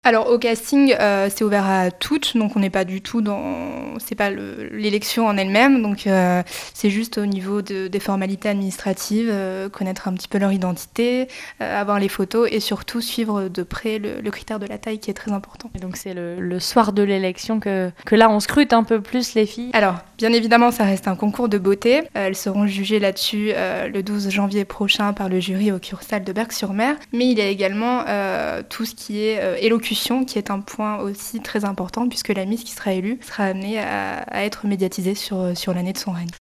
Alors au casting, c'est ouvert à toutes, donc on n'est pas du tout c'est pas l'élection en elle-même, donc c'est juste au niveau des formalités administratives, connaître un petit peu leur identité, avoir les photos et surtout suivre de près le critère de la taille qui est très important. Et donc c'est le soir de l'élection que là on scrute un peu plus les filles. Alors bien évidemment ça reste un concours de beauté, elles seront jugées là-dessus le 12 janvier prochain par le jury au Cursal de Berck-sur-Mer, mais il y a également tout ce qui est élocution, qui est un point aussi très important puisque la Miss qui sera élue sera amenée à être médiatisée sur l'année de son règne.